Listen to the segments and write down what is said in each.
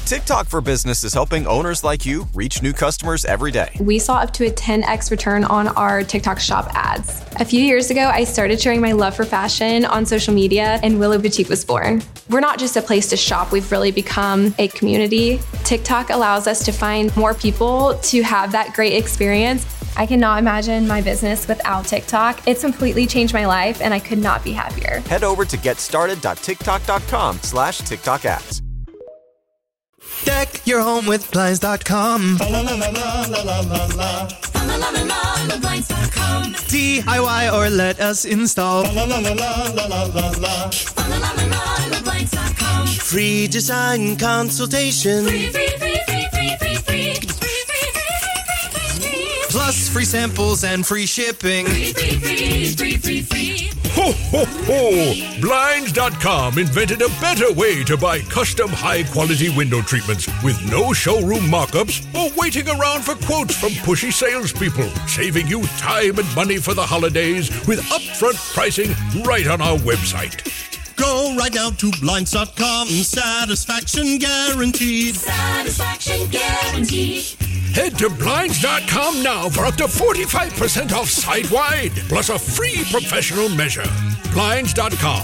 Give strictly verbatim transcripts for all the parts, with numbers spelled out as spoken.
TikTok for Business is helping owners like you reach new customers every day. We saw up to a ten x return on our TikTok shop ads. A few years ago, I started sharing my love for fashion on social media, and Willow Boutique was born. We're not just a place to shop, we've really become a community. TikTok allows us to find more people to have that great experience. I cannot imagine my business without TikTok. It's completely changed my life, and I could not be happier. Head over to getstarted.tiktok.com slash TikTok ads. Deck your home with Blinds dot com. D I Y or let us install. Free design consultation. Free, free, free, free, free, free, free. Plus free samples and free shipping. Free, free, free, free, free, free. Ho, ho, ho! Blinds dot com invented a better way to buy custom high-quality window treatments with no showroom mock-ups or waiting around for quotes from pushy salespeople, saving you time and money for the holidays with upfront pricing right on our website. Go right now to Blinds dot com. Satisfaction guaranteed. Satisfaction guaranteed. Head to Blinds dot com now for up to forty-five percent off site-wide, plus a free professional measure. Blinds dot com.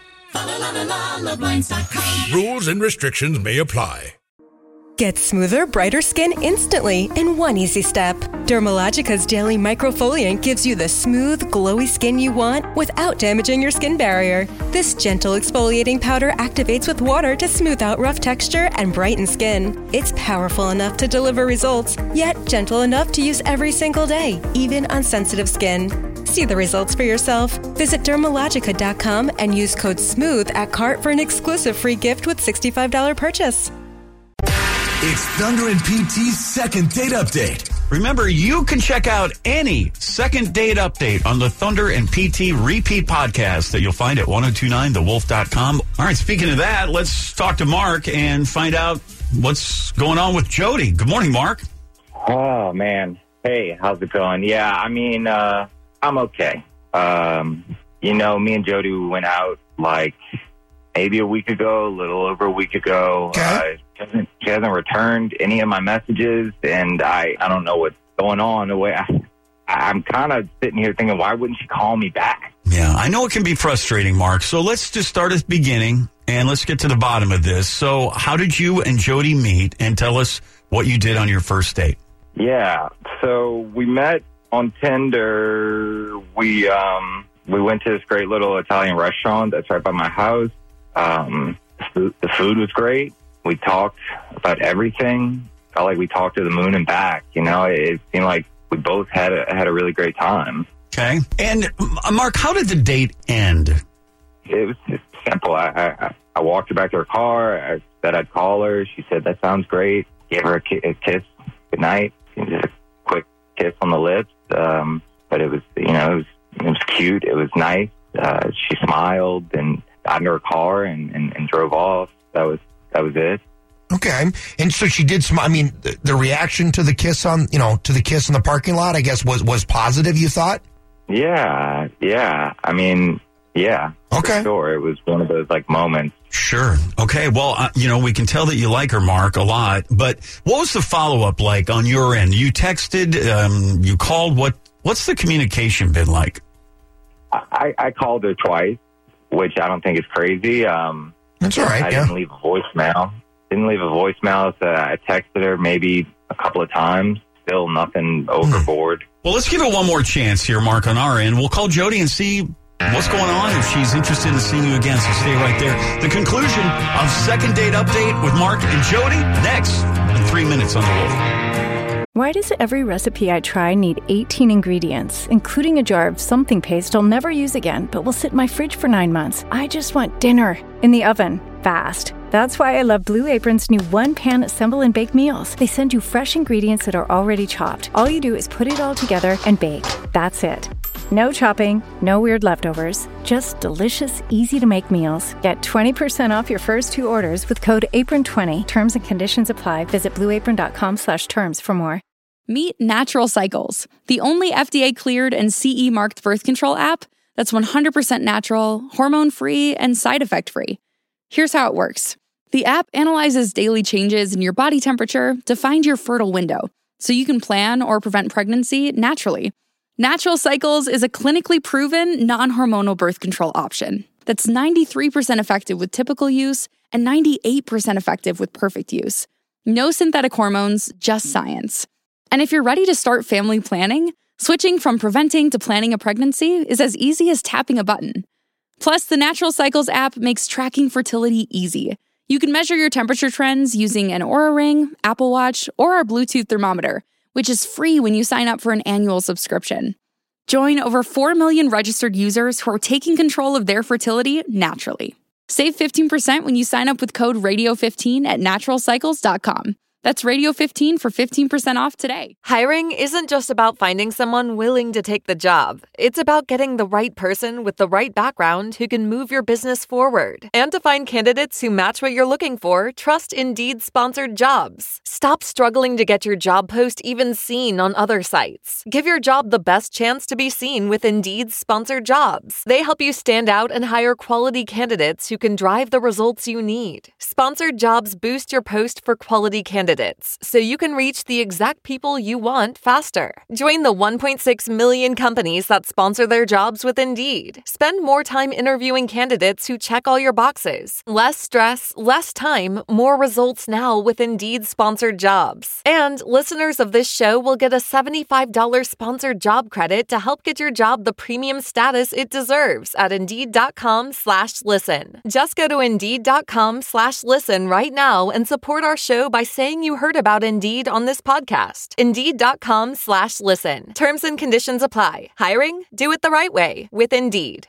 Blinds dot com. Rules and restrictions may apply. Get smoother, brighter skin instantly in one easy step. Dermalogica's Daily Microfoliant gives you the smooth, glowy skin you want without damaging your skin barrier. This gentle exfoliating powder activates with water to smooth out rough texture and brighten skin. It's powerful enough to deliver results, yet gentle enough to use every single day, even on sensitive skin. See the results for yourself. Visit Dermalogica dot com and use code SMOOTH at cart for an exclusive free gift with sixty-five dollars purchase. It's Thunder and P T's Second Date Update. Remember, you can check out any Second Date Update on the Thunder and P T Repeat podcast that you'll find at ten twenty-nine the wolf dot com. All right, speaking of that, let's talk to Mark and find out what's going on with Jody. Good morning, Mark. Oh, man. Hey, how's it going? Yeah, I mean, uh, I'm okay. Um, you know, me and Jody went out like maybe a week ago, a little over a week ago. Okay. Uh, she, hasn't, she hasn't returned any of my messages, and I, I don't know what's going on. The way I, I'm kind of sitting here thinking, why wouldn't she call me back? Yeah, I know it can be frustrating, Mark. So let's just start at the beginning, and let's get to the bottom of this. So how did you and Jody meet, and tell us what you did on your first date? Yeah, so we met on Tinder. We um, we went to this great little Italian restaurant that's right by my house. Um, the food was great. We talked about everything. Felt like we talked to the moon and back. You know, it seemed like we both had a, had a really great time. Okay. And uh, Mark, how did the date end? It was just simple. I, I, I walked her back to her car. I said I'd call her. She said, that sounds great. Gave her a, ki- a kiss. Good night. Just a quick kiss on the lips. Um, but it was, you know, it was, it was cute. It was nice. Uh, she smiled and got in her car and, and, and drove off. That was that was it. Okay, and so she did some. I mean, the, the reaction to the kiss on, you know, to the kiss in the parking lot, I guess, was was positive. You thought? Yeah, yeah. I mean, yeah. Okay, for sure. It was one of those like moments. Sure. Okay. Well, uh, you know, we can tell that you like her, Mark, a lot. But what was the follow up like on your end? You texted, um, you called. What What's the communication been like? I, I called her twice, which I don't think is crazy. Um, That's all right. I yeah. didn't leave a voicemail. Didn't leave a voicemail. So I texted her maybe a couple of times. Still nothing overboard. Well, let's give it one more chance here, Mark, on our end. We'll call Jody and see what's going on, if she's interested in seeing you again. So stay right there. The conclusion of Second Date Update with Mark and Jody next in three minutes on The Wolf. Why does every recipe I try need eighteen ingredients, including a jar of something paste I'll never use again, but will sit in my fridge for nine months? I just want dinner in the oven, fast. That's why I love Blue Apron's new one-pan assemble and bake meals. They send you fresh ingredients that are already chopped. All you do is put it all together and bake. That's it. No chopping, no weird leftovers, just delicious, easy-to-make meals. Get twenty percent off your first two orders with code apron twenty. Terms and conditions apply. Visit blueapron.com slash terms for more. Meet Natural Cycles, the only F D A-cleared and C E-marked birth control app that's one hundred percent natural, hormone-free, and side-effect-free. Here's how it works. The app analyzes daily changes in your body temperature to find your fertile window, so you can plan or prevent pregnancy naturally. Natural Cycles is a clinically proven, non-hormonal birth control option that's ninety-three percent effective with typical use and ninety-eight percent effective with perfect use. No synthetic hormones, just science. And if you're ready to start family planning, switching from preventing to planning a pregnancy is as easy as tapping a button. Plus, the Natural Cycles app makes tracking fertility easy. You can measure your temperature trends using an Oura Ring, Apple Watch, or our Bluetooth thermometer, which is free when you sign up for an annual subscription. Join over four million registered users who are taking control of their fertility naturally. Save fifteen percent when you sign up with code radio fifteen at natural cycles dot com. That's radio fifteen for fifteen percent off today. Hiring isn't just about finding someone willing to take the job. It's about getting the right person with the right background who can move your business forward. And to find candidates who match what you're looking for, trust Indeed-sponsored jobs. Stop struggling to get your job post even seen on other sites. Give your job the best chance to be seen with Indeed-sponsored jobs. They help you stand out and hire quality candidates who can drive the results you need. Sponsored jobs boost your post for quality candidates, so you can reach the exact people you want faster. Join the one point six million companies that sponsor their jobs with Indeed. Spend more time interviewing candidates who check all your boxes. Less stress, less time, more results now with Indeed sponsored jobs. And listeners of this show will get a seventy-five dollars sponsored job credit to help get your job the premium status it deserves at Indeed.com slash listen. Just go to Indeed.com slash listen right now and support our show by saying you heard about Indeed on this podcast. Indeed.com slash listen. Terms and conditions apply. Hiring? Do it the right way with Indeed.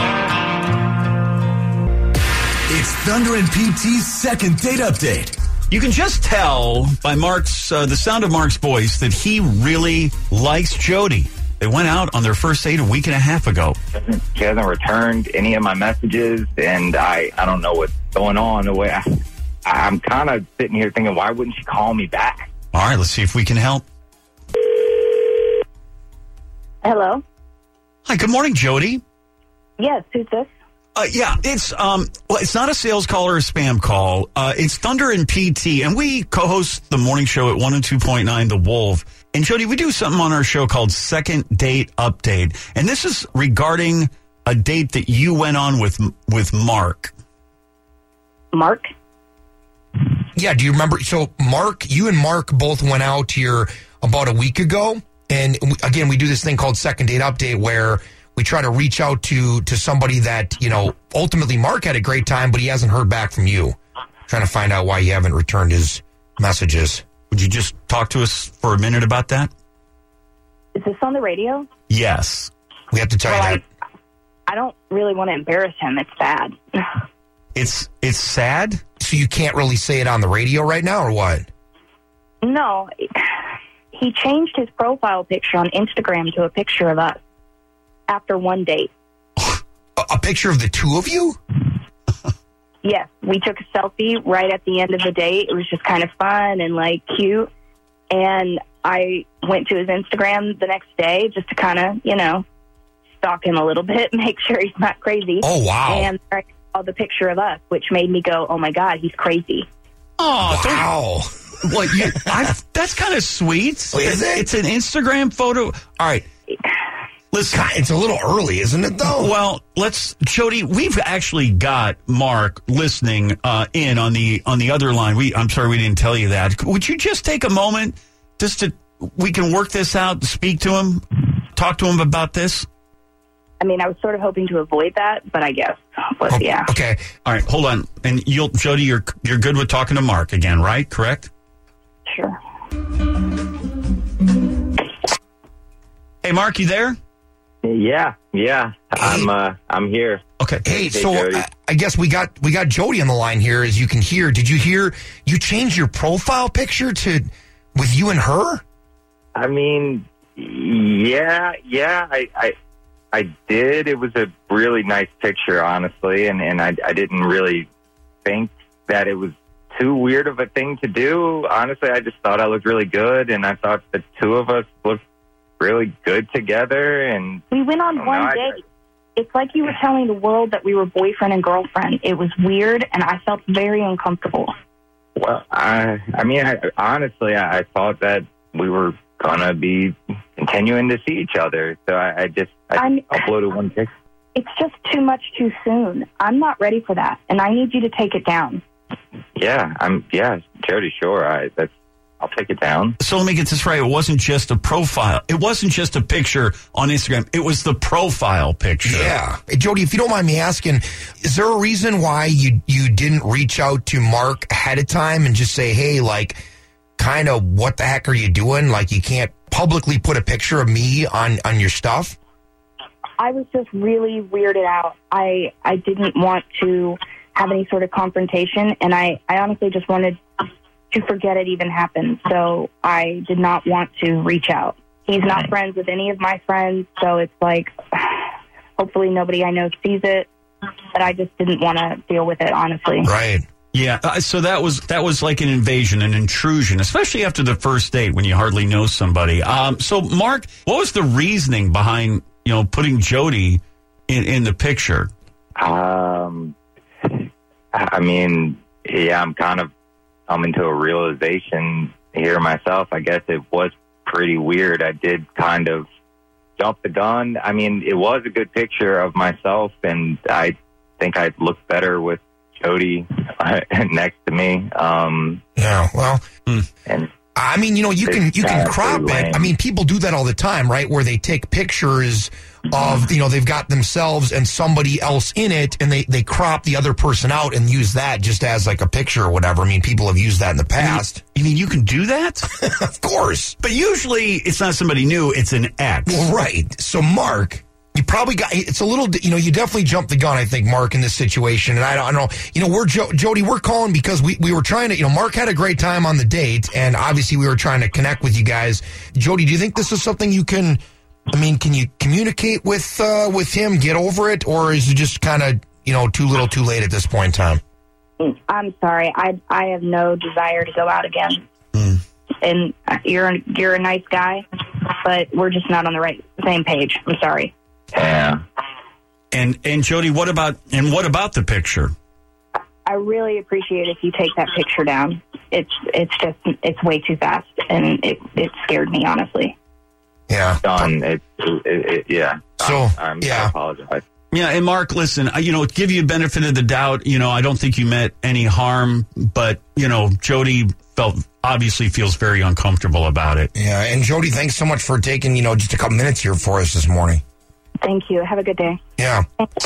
It's Thunder and P T's second date update. You can just tell by Mark's, uh, the sound of Mark's voice that he really likes Jody. They went out on their first date a week and a half ago. She hasn't returned any of my messages, and I, I don't know what's going on. The way I, I'm kind of sitting here thinking, why wouldn't she call me back? All right, let's see if we can help. Hello. Hi, good morning, Jody. Yes, who's this? Uh, yeah, it's um, well, it's not a sales call or a spam call. Uh, it's Thunder and P T, and we co-host the morning show at one oh two point nine The Wolf. And Jody, we do something on our show called Second Date Update, and this is regarding a date that you went on with with Mark. Mark? Yeah, do you remember? So, Mark, you and Mark both went out here about a week ago. And we, again, we do this thing called Second Date Update where we try to reach out to to somebody that, you know, ultimately Mark had a great time, but he hasn't heard back from you. Trying to find out why you haven't returned his messages. Would you just talk to us for a minute about that? Is this on the radio? Yes. We have to tell well, you that. I, I don't really want to embarrass him. It's sad. It's it's sad? So you can't really say it on the radio right now, or what? No. He changed his profile picture on Instagram to a picture of us after one date. A, a picture of the two of you? Yes. We took a selfie right at the end of the date. It was just kind of fun and, like, cute. And I went to his Instagram the next day just to kind of, you know, stalk him a little bit, make sure he's not crazy. Oh, wow. And I saw the picture of us, which made me go, oh, my God, he's crazy. Oh, wow. What, you, I, that's kind of sweet. Is it? It's an Instagram photo. All right. Listen, it's a little early, isn't it, though? Well, let's, Jody, we've actually got Mark listening uh, in on the on the other line. We, I'm sorry we didn't tell you that. Would you just take a moment just to, we can work this out, speak to him, talk to him about this? I mean, I was sort of hoping to avoid that, but I guess. But, oh, yeah. Okay. All right, hold on. And you'll, Jody, you're you're good with talking to Mark again, right? Correct? Sure. Hey, Mark, you there? Yeah, yeah. I'm uh, I'm here. Okay. Hey, Hey, so Jody. I, I guess we got we got Jody on the line here, as you can hear. Did you hear you changed your profile picture to with you and her? I mean, yeah, yeah. I, I I did. It was a really nice picture, honestly, and and I I didn't really think that it was too weird of a thing to do. Honestly, I just thought I looked really good, and I thought the two of us looked really good together. And we went on I don't one know, I- date. it's like you were telling the world that we were boyfriend and girlfriend. It was weird, and I felt very uncomfortable. Well, I, I mean, I, honestly, I, I thought that we were gonna be continuing to see each other. So I, I just I I'm, uploaded one picture. It's just too much too soon. I'm not ready for that, and I need you to take it down. Yeah, I'm. Yeah, Jody, sure. I that's. I'll take it down. So let me get this right. It wasn't just a profile. It wasn't just a picture on Instagram. It was the profile picture. Yeah. Hey, Jody, if you don't mind me asking, is there a reason why you, you didn't reach out to Mark ahead of time and just say, hey, like, kind of what the heck are you doing? Like, you can't publicly put a picture of me on, on your stuff? I was just really weirded out. I, I didn't want to have any sort of confrontation, and I, I honestly just wanted to forget it even happened. So I did not want to reach out. He's not friends with any of my friends, so it's like, hopefully nobody I know sees it, but I just didn't want to deal with it, honestly. Right. Yeah, uh, so that was that was like an invasion, an intrusion, especially after the first date when you hardly know somebody. Um, so, Mark, what was the reasoning behind, you know, putting Jody in, in the picture? Um, I mean, yeah, I'm kind of coming to a realization here myself. I guess it was pretty weird. I did kind of jump the gun. I mean, it was a good picture of myself, and I think I'd look better with Jody next to me. Um, yeah, well, and I mean, you know, you can you can crop it. I mean, people do that all the time, right? Where they take pictures of, you know, they've got themselves and somebody else in it, and they, they crop the other person out and use that just as like a picture or whatever. I mean, people have used that in the past. You mean you can do that? Of course. But usually it's not somebody new, it's an ex. Well, right. So, Mark, you probably got, it's a little, you know, you definitely jumped the gun, I think, Mark, in this situation. And I don't, I don't know, you know, we're, jo- Jody, we're calling because we, we were trying to, you know, Mark had a great time on the date, and obviously we were trying to connect with you guys. Jody, do you think this is something you can, I mean, can you communicate with, uh, with him, get over it, or is it just kind of, you know, too little too late at this point in time? I'm sorry. I, I have no desire to go out again. Mm. And you're, you're a nice guy, but we're just not on the right, same page. I'm sorry. Yeah. And and Jody, what about and what about the picture? I really appreciate if you take that picture down. It's it's just it's way too fast, and it it scared me, honestly. Yeah. Done. It, it, it, yeah. So I'm, yeah. I apologize. Yeah, and Mark, listen, you know, give you a benefit of the doubt. You know, I don't think you meant any harm, but you know, Jody felt obviously feels very uncomfortable about it. Yeah, and Jody, thanks so much for taking, you know, just a couple minutes here for us this morning. Thank you. Have a good day. Yeah.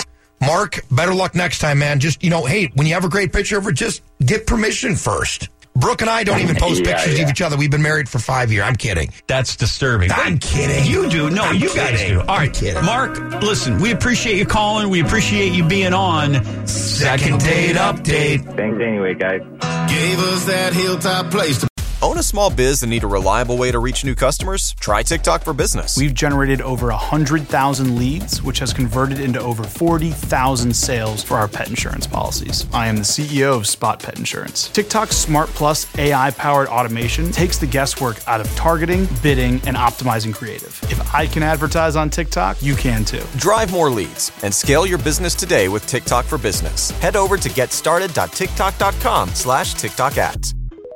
Mark, better luck next time, man. Just, you know, hey, when you have a great picture of her, just get permission first. Brooke and I don't even post Yeah, pictures yeah. of each other. We've been married for five years. I'm kidding. That's disturbing. I'm kidding. You do. No, I'm you guys kidding. do. All right, kidding. Mark, listen, we appreciate you calling. We appreciate you being on Second Date Update. Thanks anyway, guys. Gave us that hilltop place to Own a small biz and need a reliable way to reach new customers? Try TikTok for Business. We've generated over one hundred thousand leads, which has converted into over forty thousand sales for our pet insurance policies. I am the C E O of Spot Pet Insurance. TikTok's Smart Plus A I-powered automation takes the guesswork out of targeting, bidding, and optimizing creative. If I can advertise on TikTok, you can too. Drive more leads and scale your business today with TikTok for Business. Head over to getstarted.tiktok.com slash TikTok ads.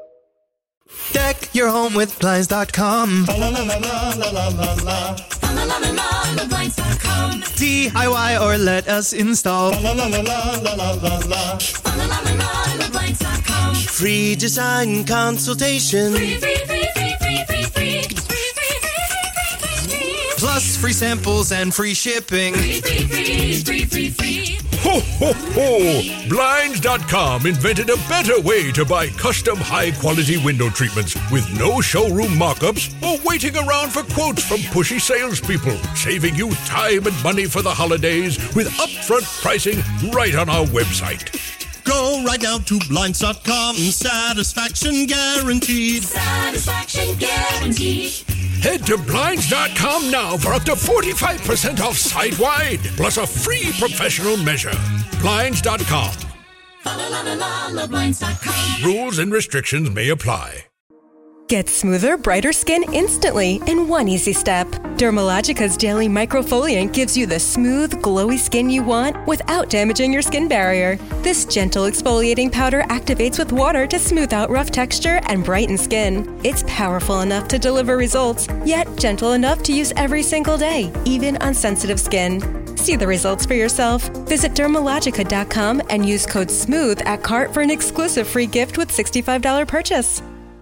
deck your home with blinds dot com. La la la la la la la la. La la la la la blinds dot com. D I Y or let us install. La la la la la la la la. La la la la la blinds dot com. Free design consultation. Free free free free free free free. Free free free free free. Plus free samples and free shipping. Free free free free free free. Ho, ho, ho! Blinds dot com invented a better way to buy custom high-quality window treatments with no showroom mock-ups or waiting around for quotes from pushy salespeople, saving you time and money for the holidays with upfront pricing right on our website. Go right now to blinds dot com. Satisfaction guaranteed. Satisfaction guaranteed. Head to Blinds dot com now for up to forty-five percent off site-wide, plus a free professional measure. Blinds dot com. La la la la la blinds dot com. Rules and restrictions may apply. Get smoother, brighter skin instantly in one easy step. Dermalogica's daily microfoliant gives you the smooth, glowy skin you want without damaging your skin barrier. This gentle exfoliating powder activates with water to smooth out rough texture and brighten skin. It's powerful enough to deliver results, yet gentle enough to use every single day, even on sensitive skin. See the results for yourself. Visit Dermalogica dot com and use code SMOOTH at cart for an exclusive free gift with sixty-five dollars purchase.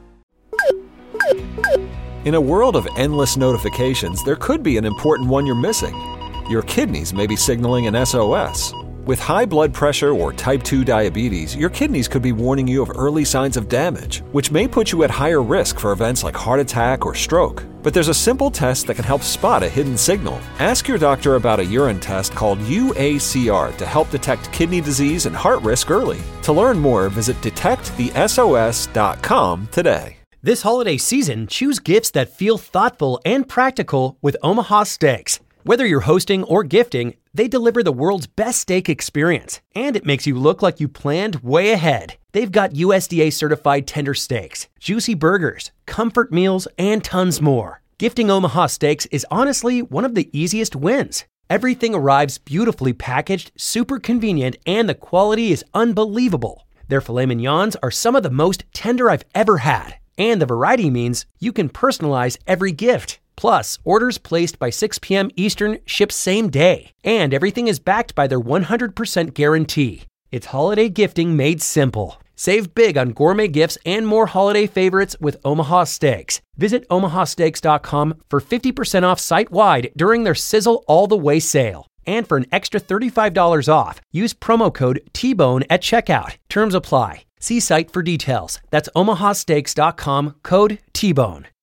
In a world of endless notifications, there could be an important one you're missing. Your kidneys may be signaling an S O S. With high blood pressure or type two diabetes, your kidneys could be warning you of early signs of damage, which may put you at higher risk for events like heart attack or stroke. But there's a simple test that can help spot a hidden signal. Ask your doctor about a urine test called U A C R to help detect kidney disease and heart risk early. To learn more, visit detect the S O S dot com today. This holiday season, choose gifts that feel thoughtful and practical with Omaha Steaks. Whether you're hosting or gifting, they deliver the world's best steak experience, and it makes you look like you planned way ahead. They've got U S D A certified tender steaks, juicy burgers, comfort meals, and tons more. Gifting Omaha Steaks is honestly one of the easiest wins. Everything arrives beautifully packaged, super convenient, and the quality is unbelievable. Their filet mignons are some of the most tender I've ever had. And the variety means you can personalize every gift. Plus, orders placed by six p.m. Eastern ship same day. And everything is backed by their one hundred percent guarantee. It's holiday gifting made simple. Save big on gourmet gifts and more holiday favorites with Omaha Steaks. Visit omaha steaks dot com for fifty percent off site-wide during their Sizzle All the Way sale. And for an extra thirty-five dollars off, use promo code T bone at checkout. Terms apply. See site for details. That's omaha steaks dot com, code T bone.